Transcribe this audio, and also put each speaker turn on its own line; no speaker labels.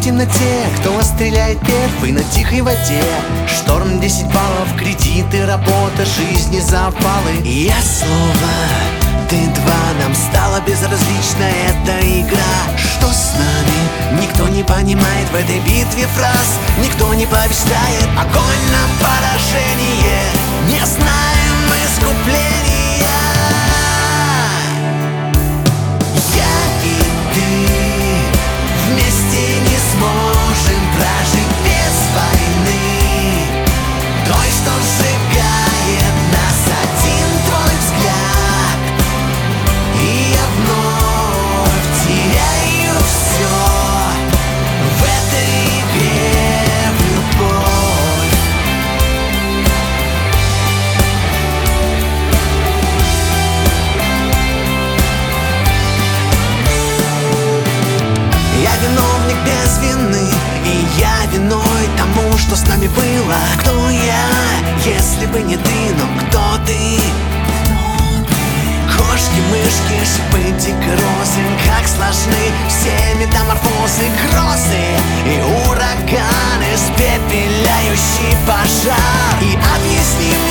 темноте, кто стреляет первый на тихой воде. Шторм 10 баллов, кредиты, работа, жизни, завалы. Я слово, ты два, нам стало безразлична эта игра. Что с нами? Никто не понимает в этой битве фраз. Никто не побеждает, огонь на поражение. Не знаем искупления. Я и ты вместе не сможем прожить без войны, той, что сжигает нас. Один твой взгляд, и я вновь теряю все в этой игре в любовь. Я виновник без вины, и я виной тому, что с нами было. Кто я, если бы не ты, но кто ты? Кошки, мышки, шипы, дикорозы, как сложны все метаморфозы, грозы и ураганы, испепеляющий пожар. И объясним